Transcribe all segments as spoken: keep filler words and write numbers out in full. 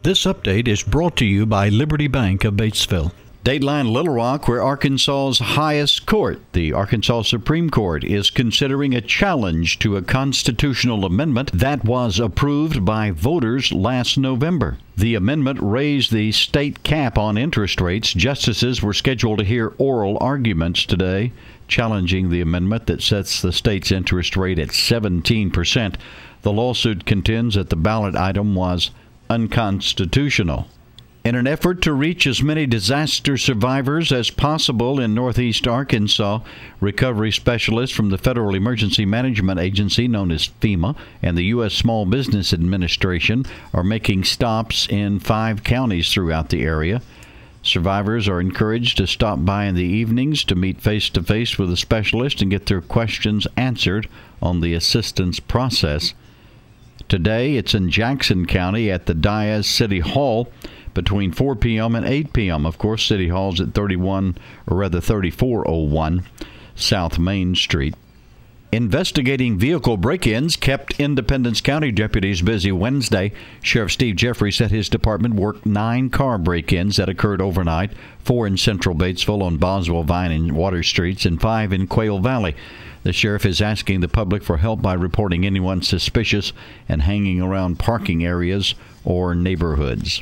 This update is brought to you by Liberty Bank of Batesville. Dateline Little Rock, where Arkansas's highest court, the Arkansas Supreme Court, is considering a challenge to a constitutional amendment that was approved by voters last November. The amendment raised the state cap on interest rates. Justices were scheduled to hear oral arguments today, challenging the amendment that sets the state's interest rate at seventeen percent. The lawsuit contends that the ballot item was unconstitutional. In an effort to reach as many disaster survivors as possible in northeast Arkansas, recovery specialists from the Federal Emergency Management Agency, known as FEMA, and the U S Small Business Administration are making stops in five counties throughout the area. Survivors are encouraged to stop by in the evenings to meet face-to-face with a specialist and get their questions answered on the assistance process. Today, it's in Jackson County at the Diaz City Hall between four p.m. and eight p.m. Of course, City Hall's at thirty-one, or rather thirty-four oh one South Main Street. Investigating vehicle break-ins kept Independence County deputies busy Wednesday. Sheriff Steve Jeffrey said his department worked nine car break-ins that occurred overnight, four in central Batesville on Boswell, Vine, and Water Streets, and five in Quail Valley. The sheriff is asking the public for help by reporting anyone suspicious and hanging around parking areas or neighborhoods.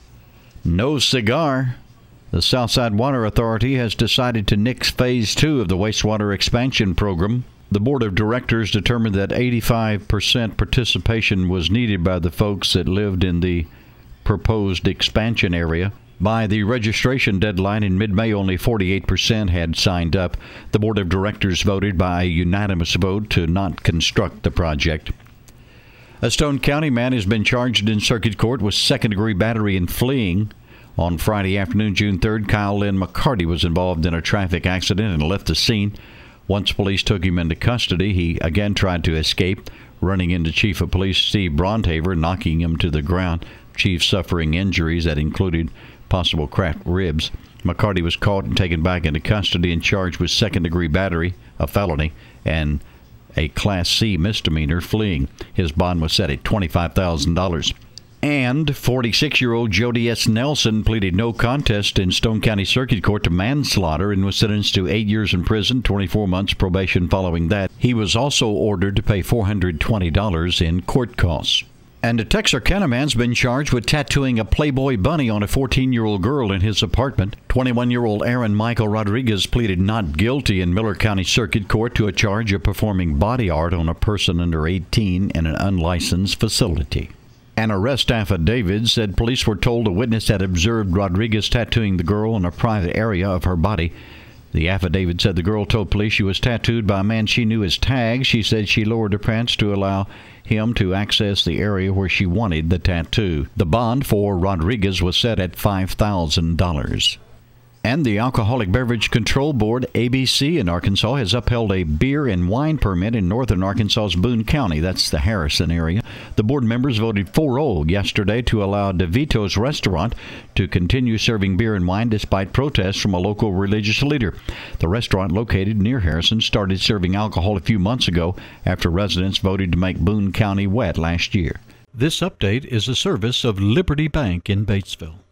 No cigar. The Southside Water Authority has decided to nix Phase two of the wastewater expansion program. The board of directors determined that eighty-five percent participation was needed by the folks that lived in the proposed expansion area. By the registration deadline in mid-May, only forty-eight percent had signed up. The board of directors voted by a unanimous vote to not construct the project. A Stone County man has been charged in circuit court with second-degree battery and fleeing. On Friday afternoon, June third, Kyle Lynn McCarty was involved in a traffic accident and left the scene. Once police took him into custody, he again tried to escape, running into Chief of Police Steve Brontaver, knocking him to the ground. Chief suffering injuries that included possible cracked ribs. McCarty was caught and taken back into custody and charged with second-degree battery, a felony, and a Class C misdemeanor, fleeing. His bond was set at twenty-five thousand dollars. And forty-six-year-old Jody S. Nelson pleaded no contest in Stone County Circuit Court to manslaughter and was sentenced to eight years in prison, twenty-four months probation following that. He was also ordered to pay four hundred twenty dollars in court costs. And a Texarkana man's been charged with tattooing a Playboy bunny on a fourteen-year-old girl in his apartment. twenty-one-year-old Aaron Michael Rodriguez pleaded not guilty in Miller County Circuit Court to a charge of performing body art on a person under eighteen in an unlicensed facility. An arrest affidavit said police were told a witness had observed Rodriguez tattooing the girl in a private area of her body. The affidavit said the girl told police she was tattooed by a man she knew as Tag. She said she lowered her pants to allow him to access the area where she wanted the tattoo. The bond for Rodriguez was set at five thousand dollars. And the Alcoholic Beverage Control Board, A B C, in Arkansas has upheld a beer and wine permit in northern Arkansas's Boone County. That's the Harrison area. The board members voted four oh yesterday to allow DeVito's restaurant to continue serving beer and wine despite protests from a local religious leader. The restaurant, located near Harrison, started serving alcohol a few months ago after residents voted to make Boone County wet last year. This update is a service of Liberty Bank in Batesville.